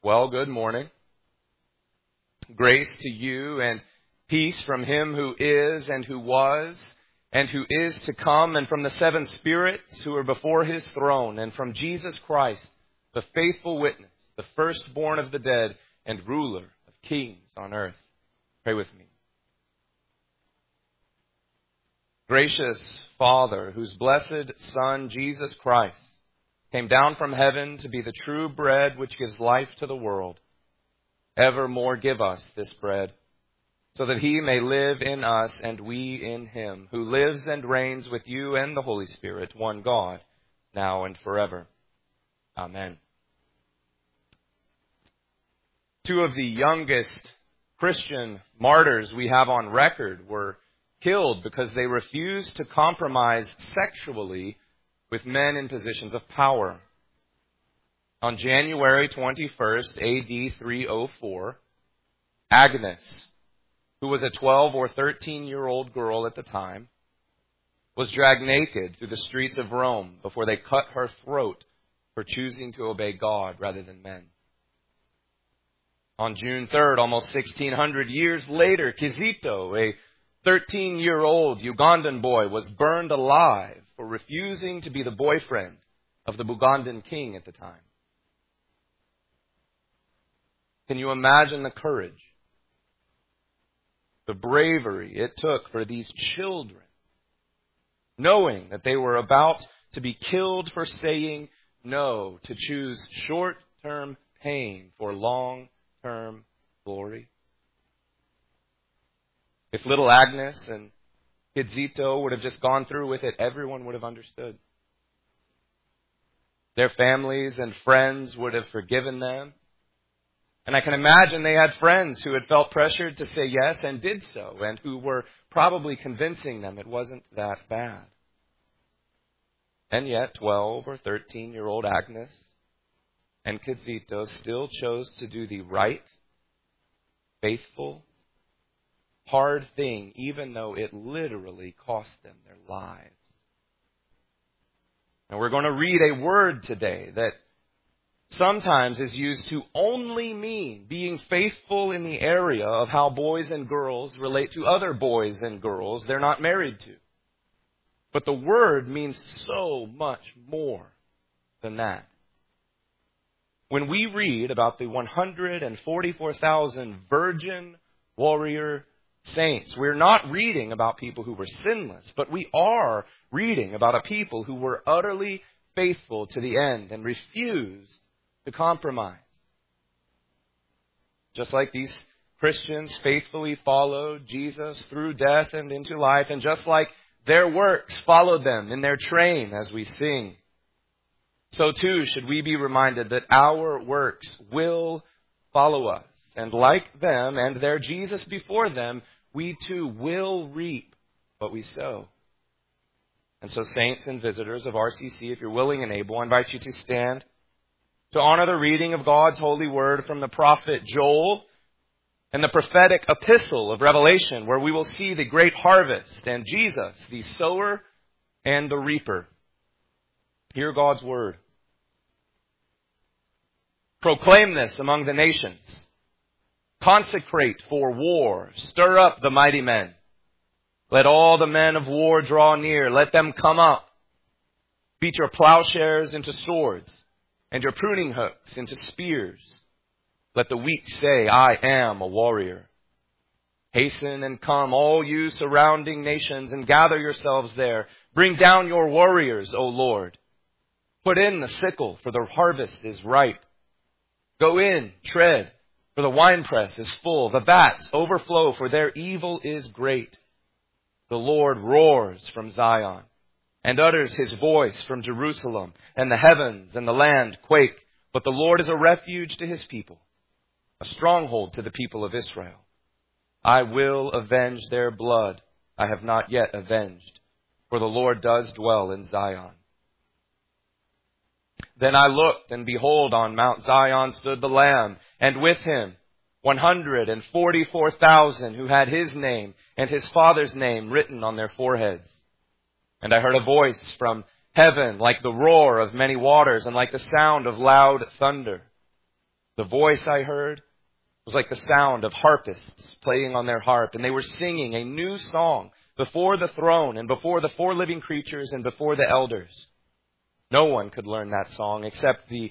Well, good morning. Grace to you and peace from Him who is and who was and who is to come, and from the seven spirits who are before His throne, and from Jesus Christ, the faithful witness, the firstborn of the dead and ruler of kings on earth. Pray with me. Gracious Father, whose blessed Son, Jesus Christ, came down from heaven to be the true bread which gives life to the world, evermore give us this bread, so that He may live in us and we in Him, who lives and reigns with you and the Holy Spirit, one God, now and forever. Amen. Two of the youngest Christian martyrs we have on record were killed because they refused to compromise sexually with men in positions of power. On January 21st, AD 304, Agnes, who was a 12 or 13-year-old girl at the time, was dragged naked through the streets of Rome before they cut her throat for choosing to obey God rather than men. On June 3rd, almost 1,600 years later, Kizito, a 13-year-old Ugandan boy, was burned alive for refusing to be the boyfriend of the Bugandan king at the time. Can you imagine the courage, the bravery it took for these children, knowing that they were about to be killed for saying no, to choose short-term pain for long-term glory? If little Agnes and Kizito would have just gone through with it, everyone would have understood. Their families and friends would have forgiven them. And I can imagine they had friends who had felt pressured to say yes and did so, and who were probably convincing them it wasn't that bad. And yet 12 or 13-year-old Agnes and Kizito still chose to do the right, faithful, hard thing, even though it literally cost them their lives. And we're going to read a word today that sometimes is used to only mean being faithful in the area of how boys and girls relate to other boys and girls they're not married to. But the word means so much more than that. When we read about the 144,000 virgin warrior saints, we're not reading about people who were sinless, but we are reading about a people who were utterly faithful to the end and refused to compromise. Just like these Christians faithfully followed Jesus through death and into life, and just like their works followed them in their train as we sing, so too should we be reminded that our works will follow us. And like them and their Jesus before them, we too will reap what we sow. And so, saints and visitors of RCC, if you're willing and able, I invite you to stand to honor the reading of God's holy word from the prophet Joel and the prophetic epistle of Revelation, where we will see the great harvest and Jesus, the sower and the reaper. Hear God's word. Proclaim this among the nations. Consecrate for war. Stir up the mighty men. Let all the men of war draw near. Let them come up. Beat your plowshares into swords and your pruning hooks into spears. Let the weak say, I am a warrior. Hasten and come, all you surrounding nations, and gather yourselves there. Bring down your warriors, O Lord. Put in the sickle, for the harvest is ripe. Go in, tread, for the winepress is full. The vats overflow, for their evil is great. The Lord roars from Zion and utters His voice from Jerusalem, and the heavens and the land quake. But the Lord is a refuge to His people, a stronghold to the people of Israel. I will avenge their blood. I have not yet avenged, for the Lord does dwell in Zion. Then I looked, and behold, on Mount Zion stood the Lamb, and with Him 144,000 who had His name and His Father's name written on their foreheads. And I heard a voice from heaven like the roar of many waters and like the sound of loud thunder. The voice I heard was like the sound of harpists playing on their harp, and they were singing a new song before the throne and before the four living creatures and before the elders. No one could learn that song except the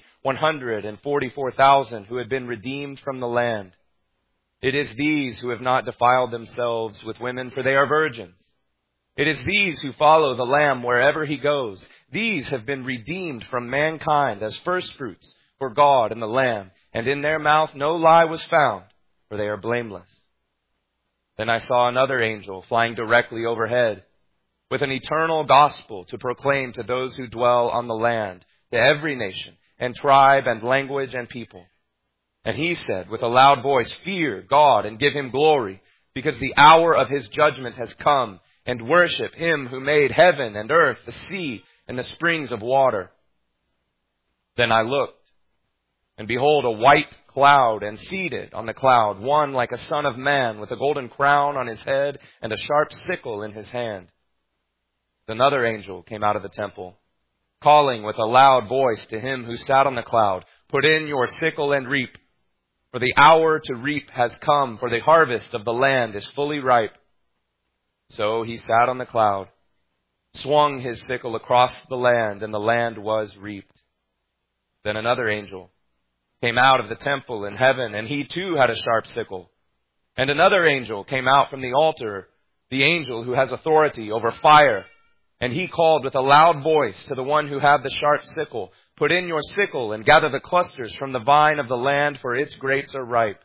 144,000 who had been redeemed from the land. It is these who have not defiled themselves with women, for they are virgins. It is these who follow the Lamb wherever he goes. These have been redeemed from mankind as firstfruits for God and the Lamb, and in their mouth no lie was found, for they are blameless. Then I saw another angel flying directly overhead, with an eternal gospel to proclaim to those who dwell on the land, to every nation and tribe and language and people. And he said with a loud voice, "Fear God and give him glory, because the hour of his judgment has come, and worship him who made heaven and earth, the sea, and the springs of water." Then I looked, and behold, a white cloud, and seated on the cloud, one like a son of man, with a golden crown on his head and a sharp sickle in his hand. Another angel came out of the temple, calling with a loud voice to him who sat on the cloud, "Put in your sickle and reap, for the hour to reap has come, for the harvest of the land is fully ripe." So he sat on the cloud, swung his sickle across the land, and the land was reaped. Then another angel came out of the temple in heaven, and he too had a sharp sickle. And another angel came out from the altar, the angel who has authority over fire. And he called with a loud voice to the one who had the sharp sickle, "Put in your sickle and gather the clusters from the vine of the land, for its grapes are ripe."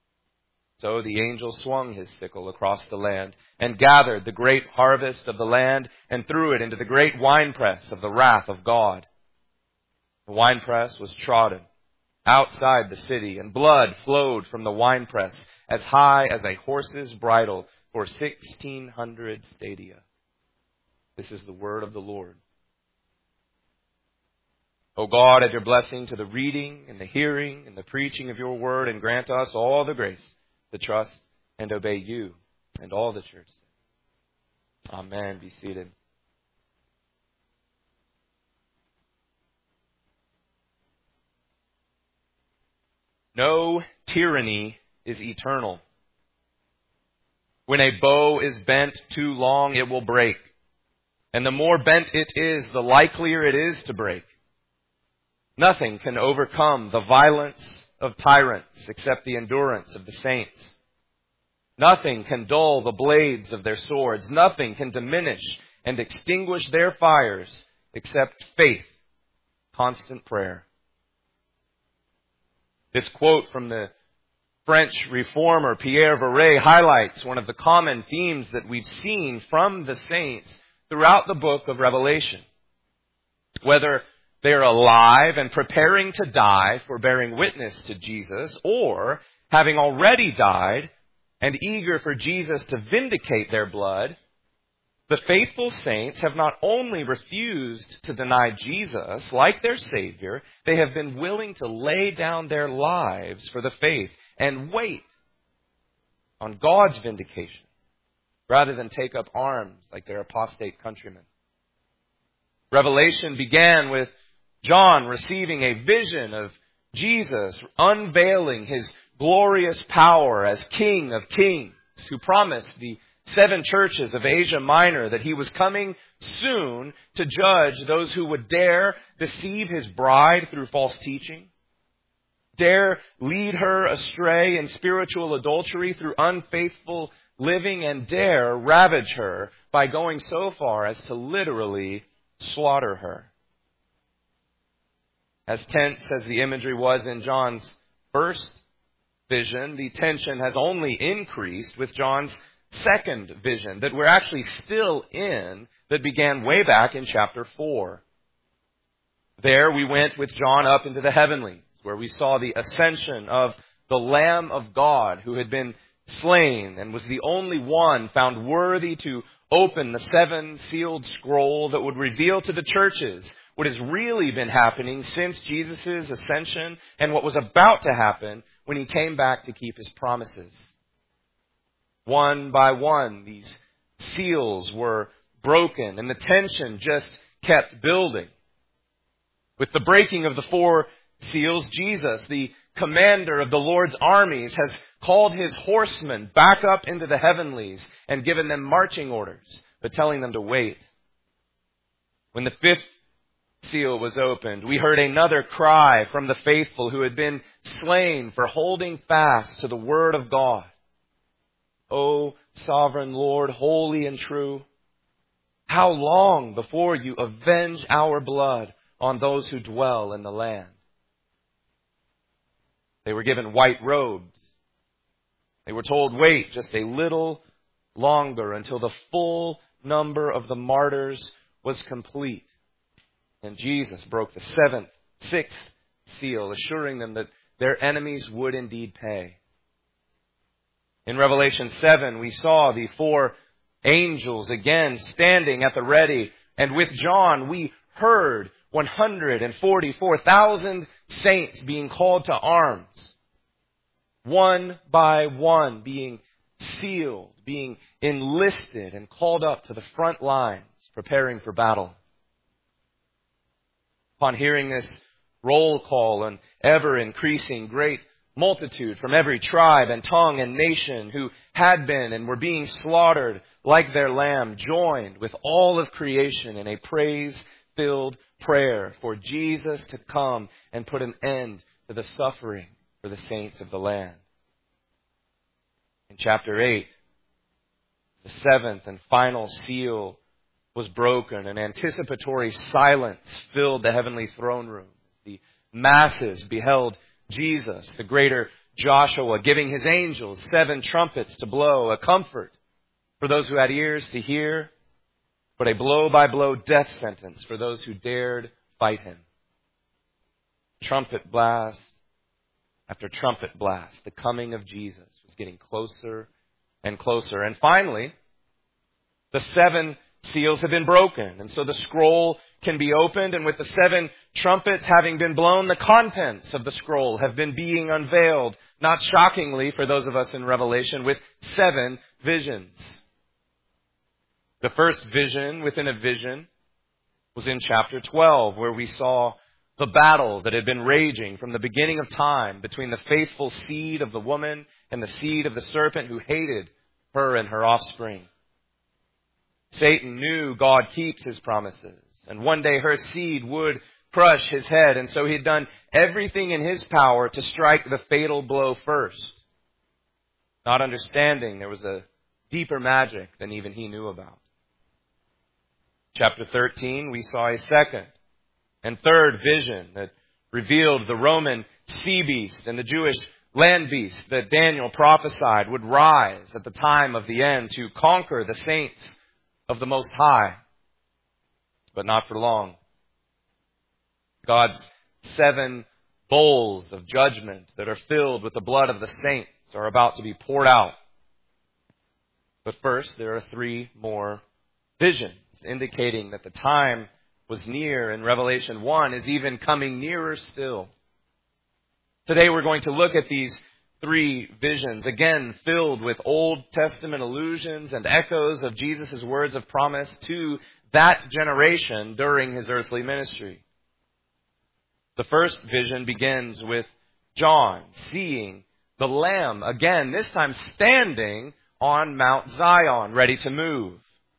So the angel swung his sickle across the land and gathered the great harvest of the land and threw it into the great winepress of the wrath of God. The winepress was trodden outside the city, and blood flowed from the winepress as high as a horse's bridle for 1,600 stadia. This is the word of the Lord. O God, add your blessing to the reading and the hearing and the preaching of your word, and grant us all the grace to trust and obey you and all the church. Amen. Be seated. No tyranny is eternal. When a bow is bent too long, it will break. And the more bent it is, the likelier it is to break. Nothing can overcome the violence of tyrants except the endurance of the saints. Nothing can dull the blades of their swords. Nothing can diminish and extinguish their fires except faith, constant prayer. This quote from the French reformer Pierre Viret highlights one of the common themes that we've seen from the saints throughout the book of Revelation. Whether they're alive and preparing to die for bearing witness to Jesus, or having already died and eager for Jesus to vindicate their blood, the faithful saints have not only refused to deny Jesus like their Savior, they have been willing to lay down their lives for the faith and wait on God's vindication, rather than take up arms like their apostate countrymen. Revelation began with John receiving a vision of Jesus unveiling his glorious power as King of Kings, who promised the 7 churches of Asia Minor that he was coming soon to judge those who would dare deceive his bride through false teaching, dare lead her astray in spiritual adultery through unfaithful living, and dare ravage her by going so far as to literally slaughter her. As tense as the imagery was in John's first vision, the tension has only increased with John's second vision that we're actually still in, that began way back in chapter 4. There we went with John up into the heavenlies, where we saw the ascension of the Lamb of God who had been slain and was the only one found worthy to open the 7-sealed scroll that would reveal to the churches what has really been happening since Jesus' ascension and what was about to happen when he came back to keep his promises. One by one, these seals were broken, and the tension just kept building. With the breaking of the 4 seals, Jesus, the commander of the Lord's armies, has called his horsemen back up into the heavenlies and given them marching orders, but telling them to wait. When the fifth seal was opened, we heard another cry from the faithful who had been slain for holding fast to the word of God. O sovereign Lord, holy and true, how long before you avenge our blood on those who dwell in the land? They were given white robes. They were told, wait just a little longer until the full number of the martyrs was complete. And Jesus broke the sixth seal, assuring them that their enemies would indeed pay. In Revelation 7, we saw the four angels again standing at the ready. And with John, we heard 144,000 saints being called to arms. One by one being sealed, being enlisted and called up to the front lines, preparing for battle. Upon hearing this roll call, an ever-increasing great multitude from every tribe and tongue and nation who had been and were being slaughtered like their lamb joined with all of creation in a praise-filled prayer for Jesus to come and put an end to the suffering for the saints of the land. In chapter 8, the seventh and final seal was broken, and anticipatory silence filled the heavenly throne room. The masses beheld Jesus, the greater Joshua, giving his angels 7 trumpets to blow, a comfort for those who had ears to hear, but a blow-by-blow death sentence for those who dared fight him. Trumpet blast after trumpet blast, the coming of Jesus was getting closer and closer. And finally, the 7 seals have been broken, and so the scroll can be opened, and with the 7 trumpets having been blown, the contents of the scroll have been being unveiled, not shockingly for those of us in Revelation, with 7 visions. The first vision within a vision was in chapter 12, where we saw the battle that had been raging from the beginning of time between the faithful seed of the woman and the seed of the serpent who hated her and her offspring. Satan knew God keeps his promises, and one day her seed would crush his head, and so he had done everything in his power to strike the fatal blow first, not understanding there was a deeper magic than even he knew about. Chapter 13, we saw a second and third vision that revealed the Roman sea beast and the Jewish land beast that Daniel prophesied would rise at the time of the end to conquer the saints of the Most High, but not for long. God's 7 bowls of judgment that are filled with the blood of the saints are about to be poured out. But first, there are 3 more visions, indicating that the time was near, and Revelation 1 is even coming nearer still. Today we're going to look at these 3 visions, again filled with Old Testament allusions and echoes of Jesus' words of promise to that generation during his earthly ministry. The first vision begins with John seeing the Lamb, again, this time standing on Mount Zion, ready to move.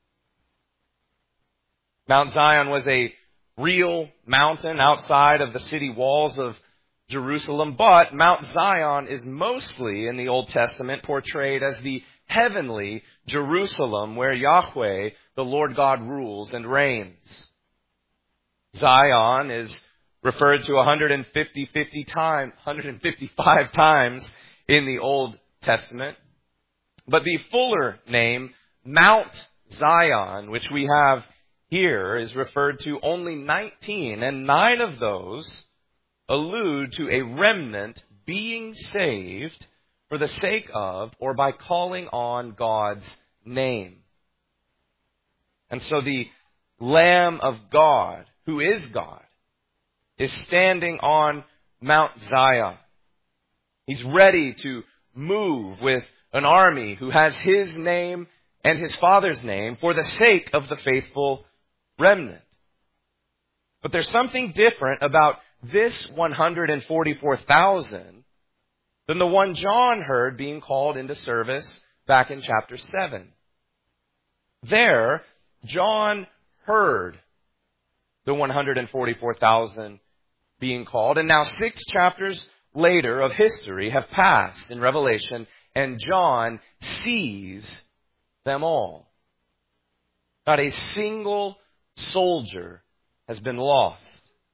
Mount Zion was a real mountain outside of the city walls of Jerusalem, but Mount Zion is mostly in the Old Testament portrayed as the heavenly Jerusalem where Yahweh, the Lord God, rules and reigns. Zion is referred to 155 times in the Old Testament, but the fuller name, Mount Zion, which we have here, is referred to only 19, and 9 of those allude to a remnant being saved for the sake of or by calling on God's name. And so the Lamb of God, who is God, is standing on Mount Zion. He's ready to move with an army who has his name and his Father's name for the sake of the faithful remnant. But there's something different about this 144,000 than the one John heard being called into service back in chapter 7. There, John heard the 144,000 being called, and now 6 chapters later of history have passed in Revelation, and John sees them all. Not a single soldier has been lost.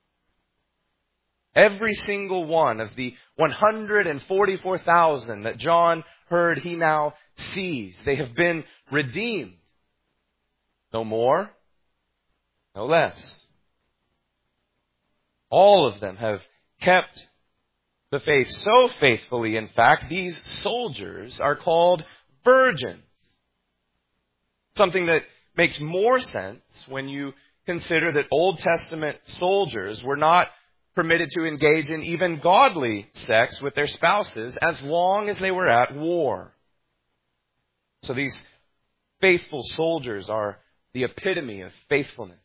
Every single one of the 144,000 that John heard, he now sees. They have been redeemed. No more, no less. All of them have kept the faith so faithfully, in fact, these soldiers are called virgins. Something that makes more sense when you consider that Old Testament soldiers were not permitted to engage in even godly sex with their spouses as long as they were at war. So these faithful soldiers are the epitome of faithfulness.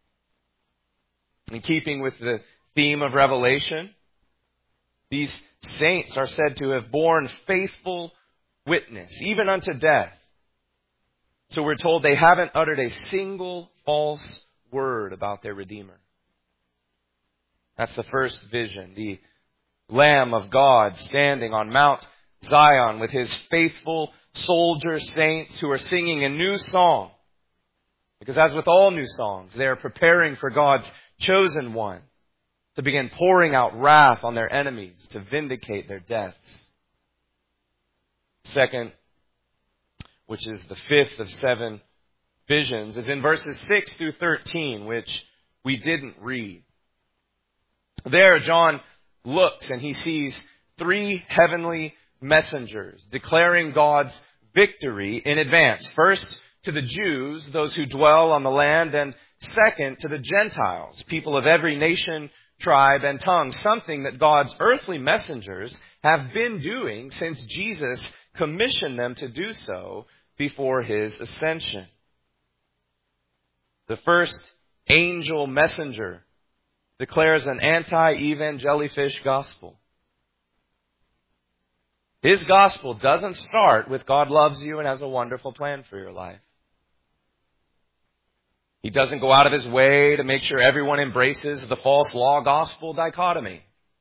In keeping with the theme of Revelation, these saints are said to have borne faithful witness, even unto death. So we're told they haven't uttered a single false word about their Redeemer. That's the first vision. The Lamb of God standing on Mount Zion with his faithful soldier saints who are singing a new song. Because as with all new songs, they are preparing for God's chosen one to begin pouring out wrath on their enemies to vindicate their deaths. Second, which is the fifth of 7 visions, is in verses 6 through 13, which we didn't read. There, John looks and he sees 3 heavenly messengers declaring God's victory in advance. First, to the Jews, those who dwell on the land, and second, to the Gentiles, people of every nation, tribe, and tongue, something that God's earthly messengers have been doing since Jesus commissioned them to do so before his ascension. The first angel messenger declares an anti-evangelifish gospel. His gospel doesn't start with God loves you and has a wonderful plan for your life. He doesn't go out of his way to make sure everyone embraces the false law gospel dichotomy.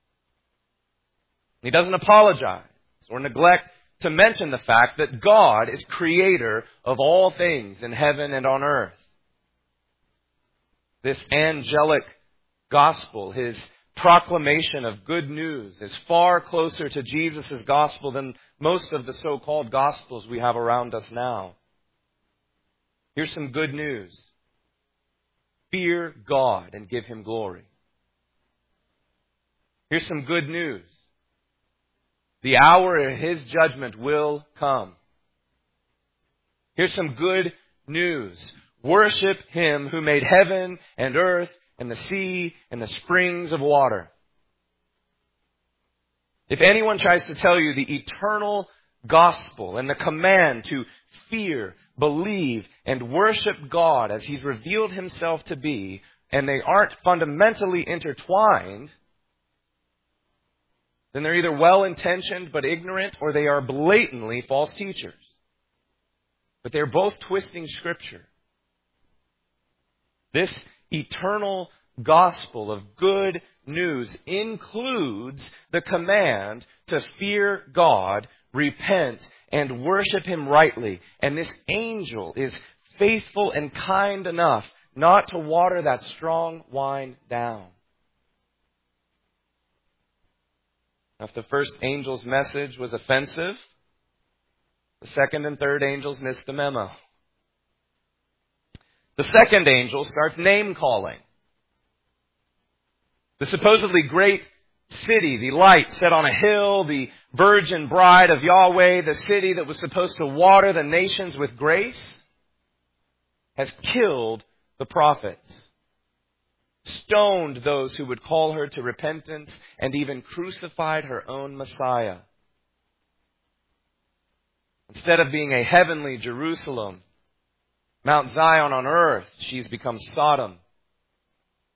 He doesn't apologize or neglect to mention the fact that God is creator of all things in heaven and on earth. This angelic gospel, his proclamation of good news, is far closer to Jesus' gospel than most of the so-called gospels we have around us now. Here's some good news. Fear God and give him glory. Here's some good news. The hour of his judgment will come. Here's some good news. Worship him who made heaven and earth and the sea and the springs of water. If anyone tries to tell you the eternal gospel and the command to fear, believe, and worship God as he's revealed himself to be, and they aren't fundamentally intertwined, then they're either well-intentioned but ignorant, or they are blatantly false teachers. But they're both twisting Scripture. This eternal gospel of good news includes the command to fear God, repent, and worship him rightly. And this angel is faithful and kind enough not to water that strong wine down. If the first angel's message was offensive, the second and third angels missed the memo. The second angel starts name-calling. The supposedly great city, the light set on a hill, the virgin bride of Yahweh, the city that was supposed to water the nations with grace, has killed the prophets, stoned those who would call her to repentance, and even crucified her own Messiah. Instead of being a heavenly Jerusalem, Mount Zion on earth, she's become Sodom,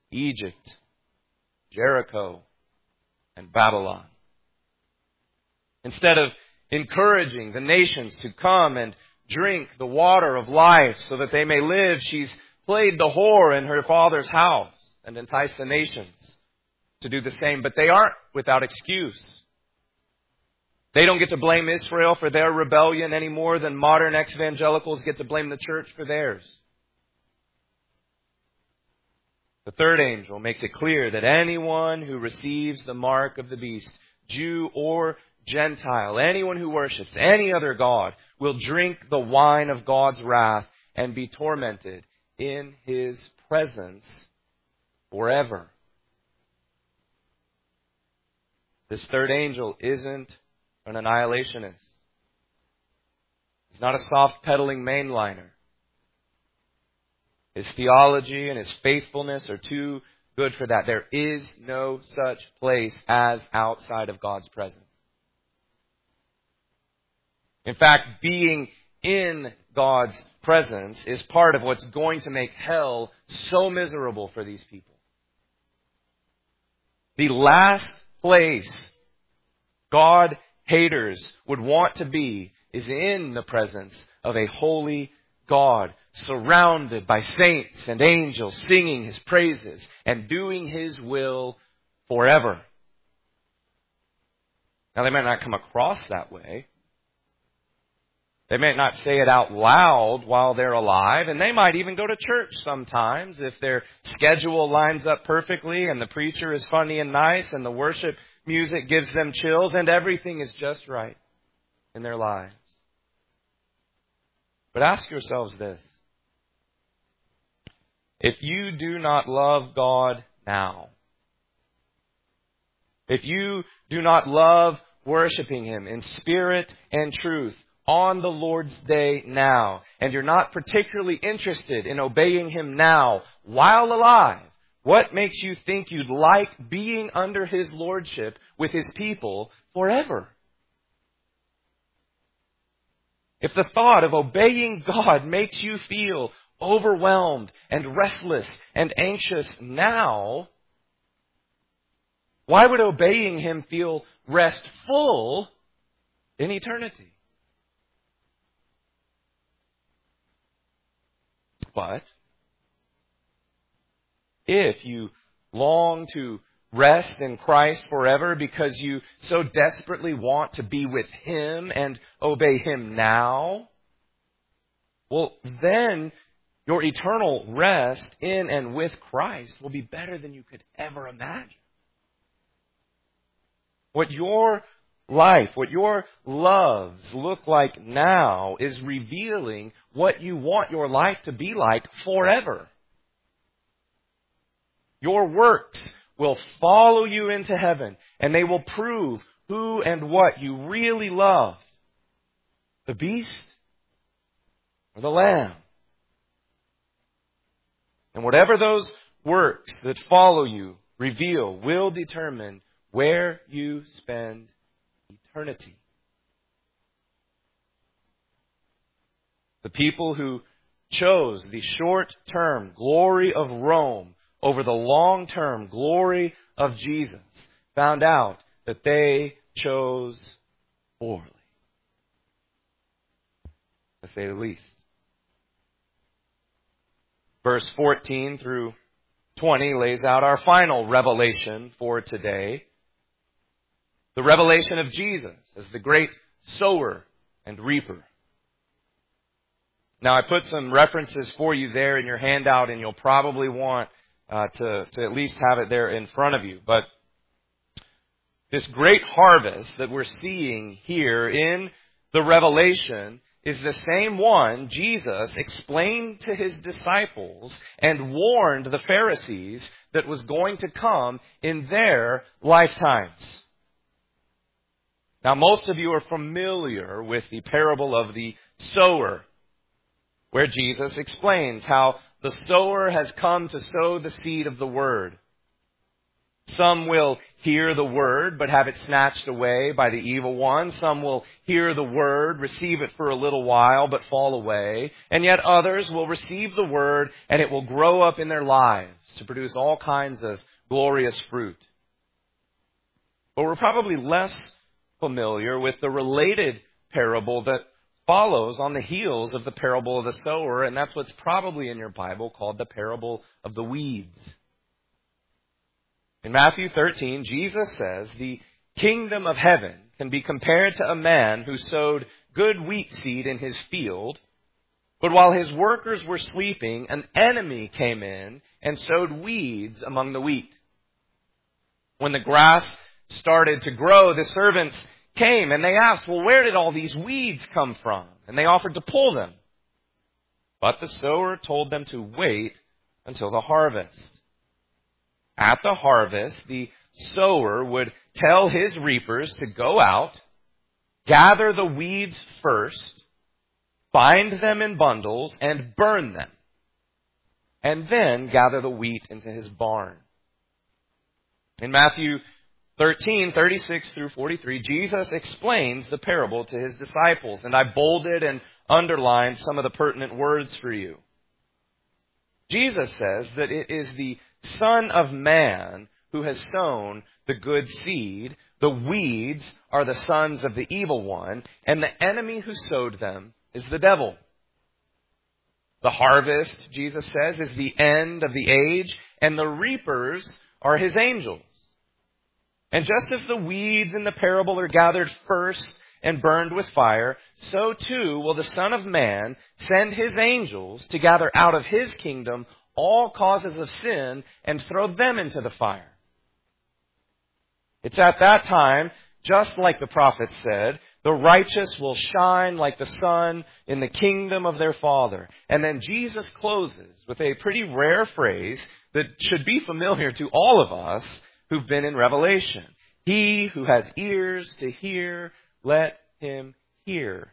Egypt, Jericho, and Babylon. Instead of encouraging the nations to come and drink the water of life so that they may live, she's played the whore in her father's house and enticed the nations to do the same. But they aren't without excuse. They don't get to blame Israel for their rebellion any more than modern ex-evangelicals get to blame the church for theirs. The third angel makes it clear that anyone who receives the mark of the beast, Jew or Gentile, anyone who worships any other god, will drink the wine of God's wrath and be tormented in His presence forever. This third angel isn't an annihilationist. He's not a soft-pedaling mainliner. His theology and his faithfulness are too good for that. There is no such place as outside of God's presence. In fact, being in God's presence is part of what's going to make hell so miserable for these people. The last place God haters would want to be is in the presence of a holy God, surrounded by saints and angels singing His praises and doing His will forever. Now, they might not come across that way. They might not say it out loud while they're alive, and they might even go to church sometimes if their schedule lines up perfectly and the preacher is funny and nice and the worship music gives them chills and everything is just right in their lives. But ask yourselves this. If you do not love God now, if you do not love worshiping Him in spirit and truth on the Lord's day now, and you're not particularly interested in obeying Him now while alive, what makes you think you'd like being under His lordship with His people forever? If the thought of obeying God makes you feel overwhelmed and restless and anxious now, why would obeying Him feel restful in eternity? But if you long to rest in Christ forever because you so desperately want to be with Him and obey Him now, well, then your eternal rest in and with Christ will be better than you could ever imagine. What your life, what your loves look like now is revealing what you want your life to be like forever. Your works will follow you into heaven, and they will prove who and what you really love. The beast or the lamb. And whatever those works that follow you reveal will determine where you spend eternity. The people who chose the short-term glory of Rome over the long-term glory of Jesus found out that they chose poorly, to say the least. Verse 14 through 20 lays out our final revelation for today. The revelation of Jesus as the great sower and reaper. Now, I put some references for you there in your handout, and you'll probably want to at least have it there in front of you. But this great harvest that we're seeing here in the Revelation is the same one Jesus explained to His disciples and warned the Pharisees that was going to come in their lifetimes. Now, most of you are familiar with the parable of the sower, where Jesus explains how the sower has come to sow the seed of the word. Some will hear the word, but have it snatched away by the evil one. Some will hear the word, receive it for a little while, but fall away. And yet others will receive the word, and it will grow up in their lives to produce all kinds of glorious fruit. But we're probably less familiar with the related parable that follows on the heels of the parable of the sower, and that's what's probably in your Bible called the parable of the weeds. In Matthew 13, Jesus says the kingdom of heaven can be compared to a man who sowed good wheat seed in his field, but while his workers were sleeping, an enemy came in and sowed weeds among the wheat. When the grass started to grow, the servants came and they asked, well, where did all these weeds come from? And they offered to pull them. But the sower told them to wait until the harvest. At the harvest, the sower would tell his reapers to go out, gather the weeds first, bind them in bundles, and burn them, and then gather the wheat into his barn. In Matthew 13, 36 through 43, Jesus explains the parable to his disciples, and I bolded and underlined some of the pertinent words for you. Jesus says that it is the Son of Man who has sown the good seed. The weeds are the sons of the evil one, and the enemy who sowed them is the devil. The harvest, Jesus says, is the end of the age, and the reapers are his angels. And just as the weeds in the parable are gathered first and burned with fire, so too will the Son of Man send his angels to gather out of his kingdom all causes of sin and throw them into the fire. It's at that time, just like the prophet said, the righteous will shine like the sun in the kingdom of their Father. And then Jesus closes with a pretty rare phrase that should be familiar to all of us who've been in Revelation. He who has ears to hear, let him hear.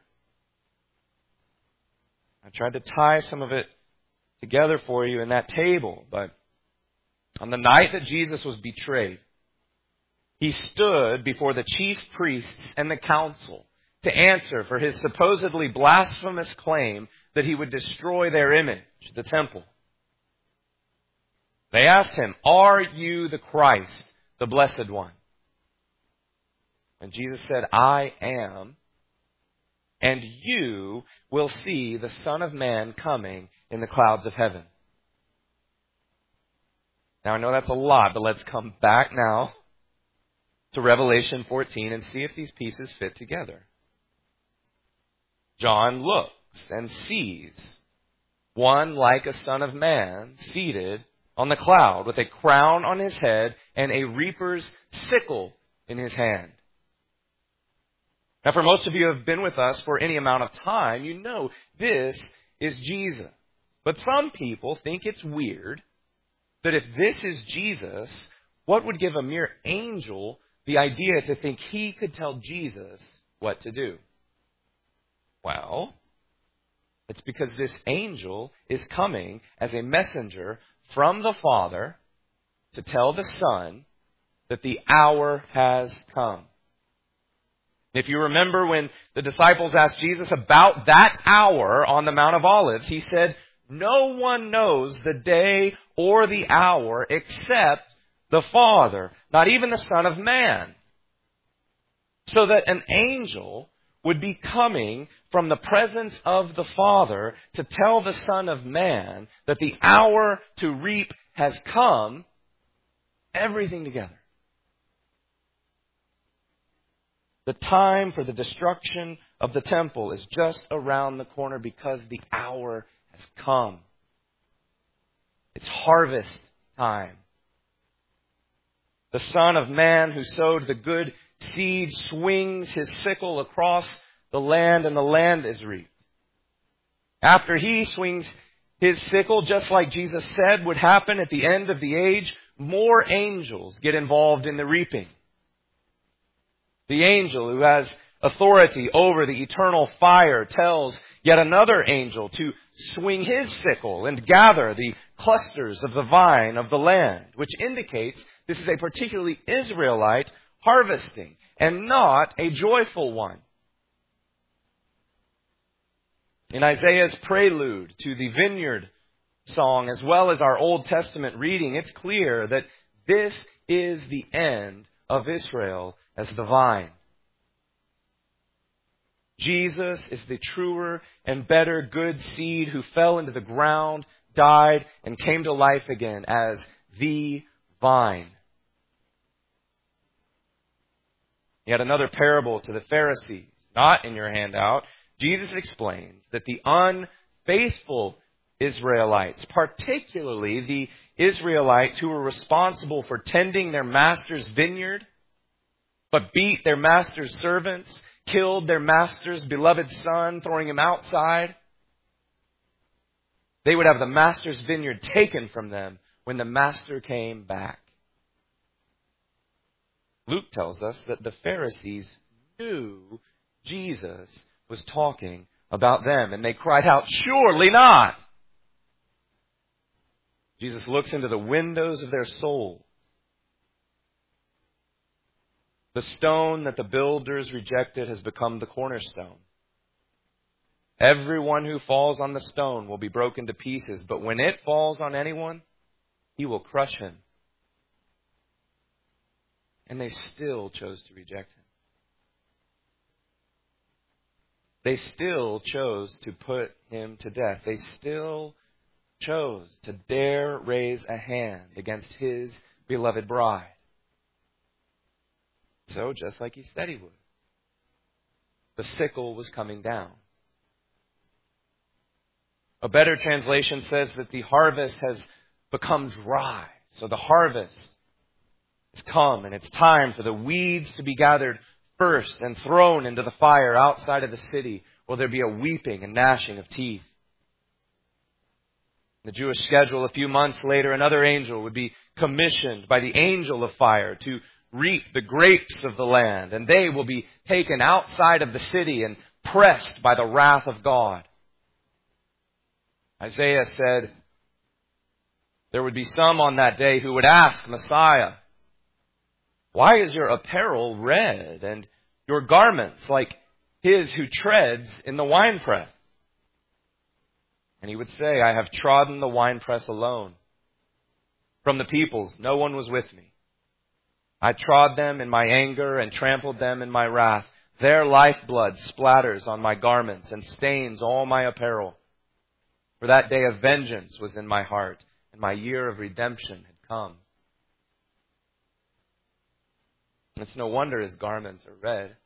I tried to tie some of it together for you in that table, but on the night that Jesus was betrayed, he stood before the chief priests and the council to answer for his supposedly blasphemous claim that he would destroy their image, the temple. They asked him, "Are you the Christ, the Blessed One?" And Jesus said, "I am, and you will see the Son of Man coming in the clouds of heaven." Now, I know that's a lot, but let's come back now to Revelation 14 and see if these pieces fit together. John looks and sees one like a son of man seated on the cloud with a crown on his head and a reaper's sickle in his hand. Now, for most of you who have been with us for any amount of time, you know this is Jesus. But some people think it's weird that if this is Jesus, what would give a mere angel the idea to think he could tell Jesus what to do? Well, it's because this angel is coming as a messenger from the Father to tell the Son that the hour has come. If you remember when the disciples asked Jesus about that hour on the Mount of Olives, he said, "No one knows the day or the hour except the Father, not even the Son of Man." So that an angel would be coming from the presence of the Father to tell the Son of Man that the hour to reap has come, everything together. The time for the destruction of the temple is just around the corner because the hour has come. It's harvest time. The Son of Man who sowed the good seed swings his sickle across the land and the land is reaped. After he swings his sickle, just like Jesus said would happen at the end of the age, more angels get involved in the reaping. The angel who has authority over the eternal fire tells yet another angel to swing his sickle and gather the clusters of the vine of the land, which indicates this is a particularly Israelite harvesting and not a joyful one. In Isaiah's prelude to the vineyard song, as well as our Old Testament reading, it's clear that this is the end of Israel as the vine. Jesus is the truer and better good seed who fell into the ground, died, and came to life again as the vine. Yet another parable to the Pharisees, not in your handout. Jesus explains that the unfaithful Israelites, particularly the Israelites who were responsible for tending their master's vineyard, but beat their master's servants, killed their master's beloved son, throwing him outside, they would have the master's vineyard taken from them when the master came back. Luke tells us that the Pharisees knew Jesus was talking about them, and they cried out, "Surely not!" Jesus looks into the windows of their souls. The stone that the builders rejected has become the cornerstone. Everyone who falls on the stone will be broken to pieces, but when it falls on anyone, he will crush him. And they still chose to reject him. They still chose to put him to death. They still chose to dare raise a hand against his beloved bride. So, just like he said he would, the sickle was coming down. A better translation says that the harvest has become dry. So the harvest has come, and it's time for the weeds to be gathered first and thrown into the fire outside of the city, where there be a weeping and gnashing of teeth. In the Jewish schedule, a few months later, another angel would be commissioned by the angel of fire to reap the grapes of the land, and they will be taken outside of the city and pressed by the wrath of God. Isaiah said there would be some on that day who would ask Messiah, "Why is your apparel red and your garments like his who treads in the winepress?" And he would say, "I have trodden the winepress alone. From the peoples, no one was with me. I trod them in my anger and trampled them in my wrath. Their lifeblood splatters on my garments and stains all my apparel. For that day of vengeance was in my heart, and my year of redemption had come." It's no wonder his garments are red.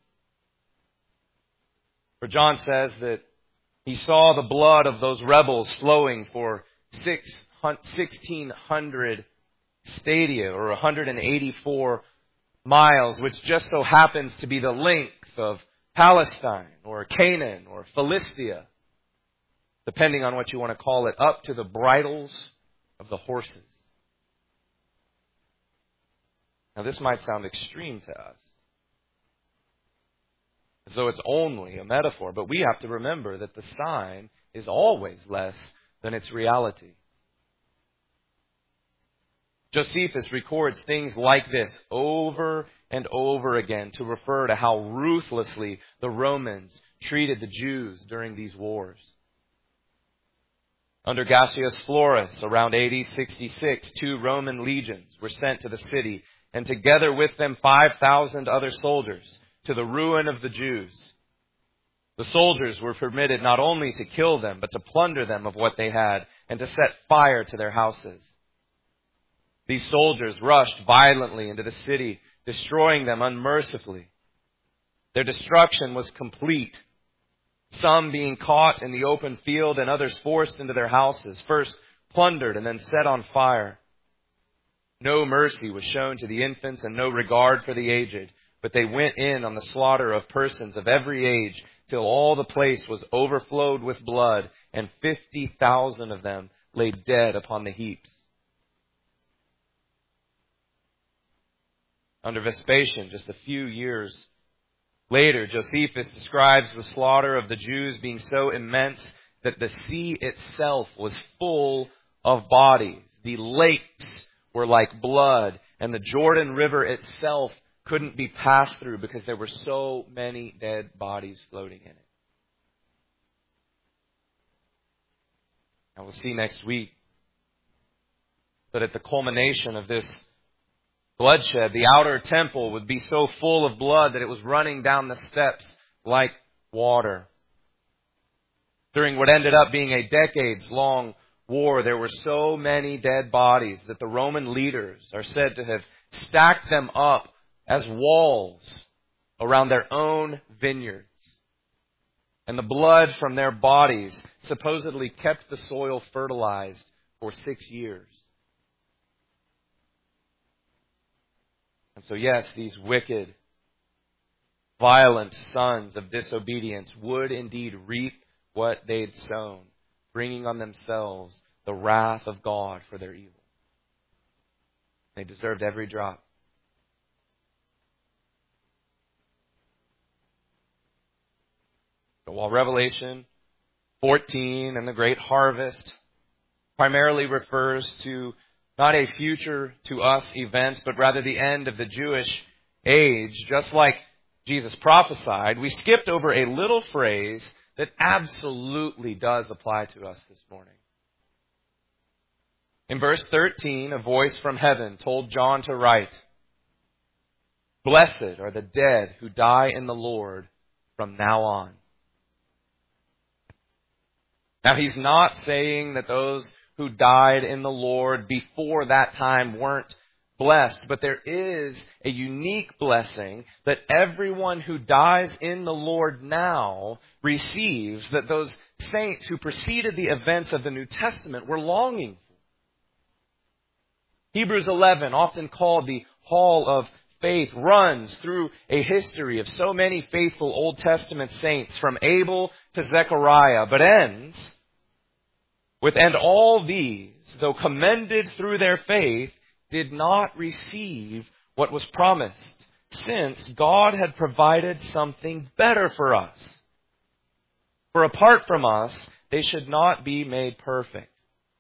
For John says that he saw the blood of those rebels flowing for 1,600 stadia, or 184 miles, which just so happens to be the length of Palestine, or Canaan, or Philistia, depending on what you want to call it, up to the bridles of the horses. Now, this might sound extreme to us, as though it's only a metaphor, but we have to remember that the sign is always less than its reality. Josephus records things like this over and over again to refer to how ruthlessly the Romans treated the Jews during these wars. Under Gassius Florus, around AD 66, 2 Roman legions were sent to the city, and together with them 5,000 other soldiers, to the ruin of the Jews. The soldiers were permitted not only to kill them, but to plunder them of what they had, and to set fire to their houses. These soldiers rushed violently into the city, destroying them unmercifully. Their destruction was complete, some being caught in the open field and others forced into their houses, first plundered and then set on fire. No mercy was shown to the infants and no regard for the aged, but they went in on the slaughter of persons of every age till all the place was overflowed with blood, and 50,000 of them lay dead upon the heaps. Under Vespasian, just a few years later, Josephus describes the slaughter of the Jews being so immense that the sea itself was full of bodies. The lakes were like blood, and the Jordan River itself couldn't be passed through because there were so many dead bodies floating in it. And we'll see next week that at the culmination of this bloodshed, the outer temple would be so full of blood that it was running down the steps like water. During what ended up being a decades-long war, there were so many dead bodies that the Roman leaders are said to have stacked them up as walls around their own vineyards. And the blood from their bodies supposedly kept the soil fertilized for 6 years. And so yes, these wicked, violent sons of disobedience would indeed reap what they'd sown, bringing on themselves the wrath of God for their evil. They deserved every drop. But while Revelation 14 and the great harvest primarily refers to not a future to us event, but rather the end of the Jewish age, just like Jesus prophesied, we skipped over a little phrase that absolutely does apply to us this morning. In verse 13, a voice from heaven told John to write, "Blessed are the dead who die in the Lord from now on." Now, he's not saying that those who died in the Lord before that time weren't blessed, but there is a unique blessing that everyone who dies in the Lord now receives, that those saints who preceded the events of the New Testament were longing for. Hebrews 11, often called the Hall of Faith, runs through a history of so many faithful Old Testament saints from Abel to Zechariah, but ends with, "And all these, though commended through their faith, did not receive what was promised, since God had provided something better for us. For apart from us, they should not be made perfect."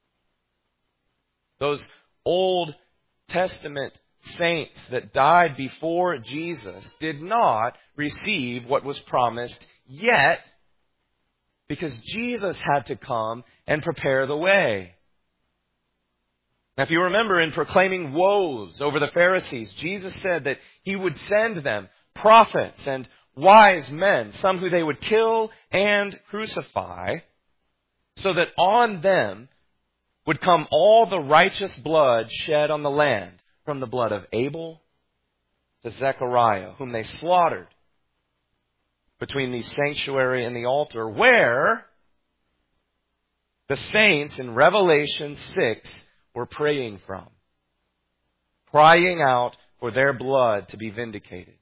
Those Old Testament saints that died before Jesus did not receive what was promised yet, because Jesus had to come and prepare the way. Now, if you remember, in proclaiming woes over the Pharisees, Jesus said that he would send them prophets and wise men, some who they would kill and crucify, so that on them would come all the righteous blood shed on the land, from the blood of Abel to Zechariah, whom they slaughtered between the sanctuary and the altar, where the saints in Revelation 6 were praying from, crying out for their blood to be vindicated.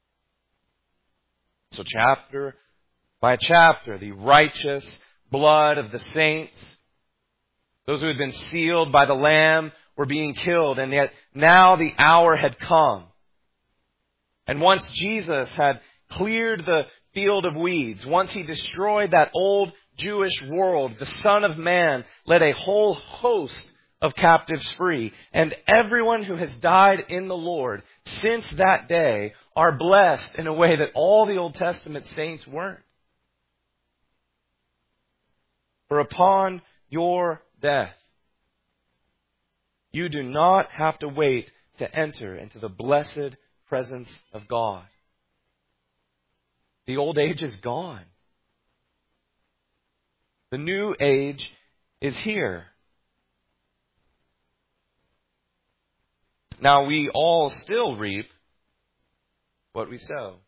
So chapter by chapter, the righteous blood of the saints, those who had been sealed by the Lamb, were being killed, and yet now the hour had come. And once Jesus had cleared the field of weeds, once he destroyed that old Jewish world, the Son of Man led a whole host of captives free. And everyone who has died in the Lord since that day are blessed in a way that all the Old Testament saints weren't. For upon your death, you do not have to wait to enter into the blessed presence of God. The old age is gone. The new age is here. Now, we all still reap what we sow.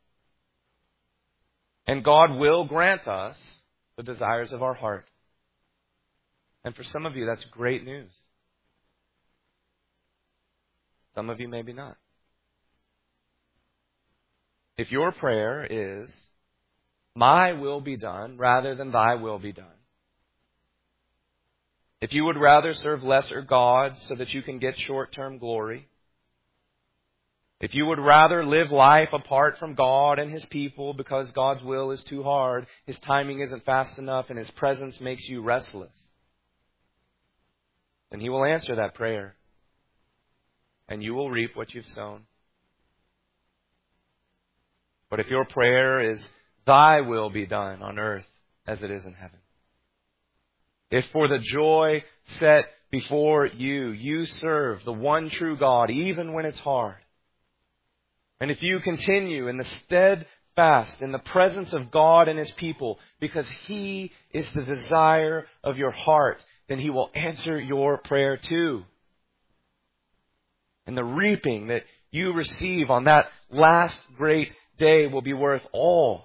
And God will grant us the desires of our heart. And for some of you, that's great news. Some of you maybe not. If your prayer is, "My will be done," rather than "Thy will be done," if you would rather serve lesser gods so that you can get short-term glory, if you would rather live life apart from God and His people because God's will is too hard, His timing isn't fast enough, and His presence makes you restless, then He will answer that prayer, and you will reap what you've sown. But if your prayer is, "Thy will be done on earth as it is in heaven," if for the joy set before you, you serve the one true God even when it's hard, and if you continue in the fast in the presence of God and His people, because He is the desire of your heart, then He will answer your prayer too. And the reaping that you receive on that last great day will be worth all.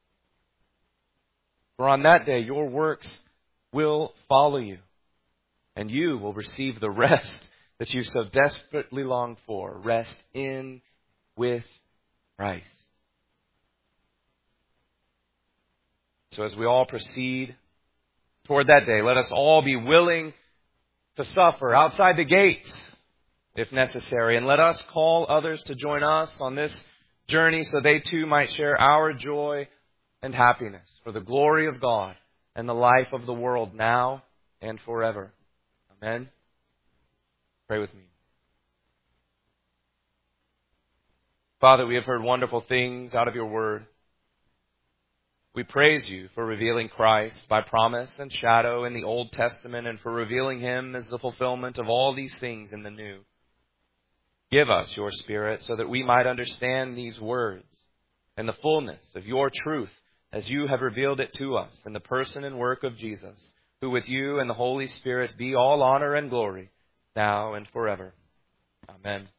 For on that day, your works will follow you, and you will receive the rest that you so desperately long for. Rest in with Christ. So as we all proceed toward that day, let us all be willing to suffer outside the gates, if necessary. And let us call others to join us on this journey so they too might share our joy and happiness for the glory of God and the life of the world now and forever. Amen. Pray with me. Father, we have heard wonderful things out of your word. We praise you for revealing Christ by promise and shadow in the Old Testament, and for revealing Him as the fulfillment of all these things in the New. Give us your Spirit so that we might understand these words and the fullness of your truth as you have revealed it to us in the person and work of Jesus, who with you and the Holy Spirit be all honor and glory, now and forever. Amen.